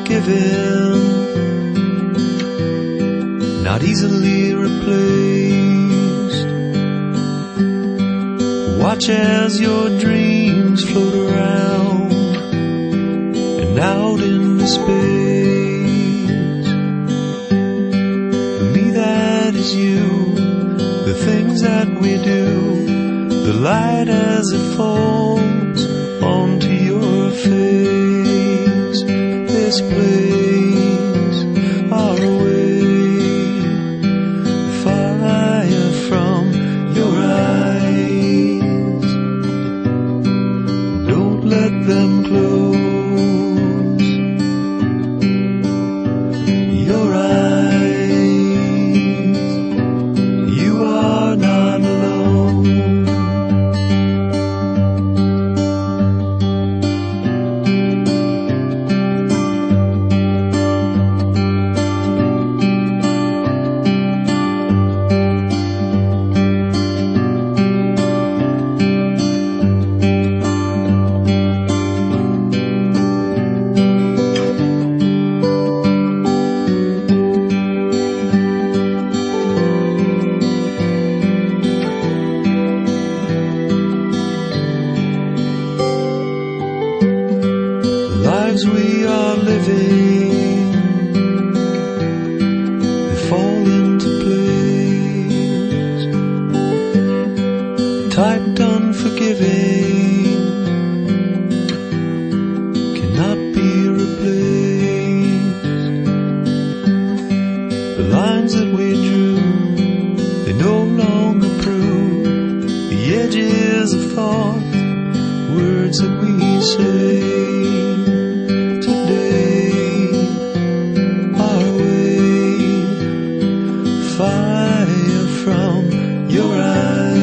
forgiven, not easily replaced. Watch as your dreams float around and out into space. For me that is you, the things that we do, the light as it falls onto your face. This place, far away, fire from your eyes. Don't let them close your eyes. You are not alone. Lives we are living, they fall into place, typed unforgiving, cannot be replaced. The lines that we drew, they no longer prove the edges of thought, words that we say. Fire from your eyes.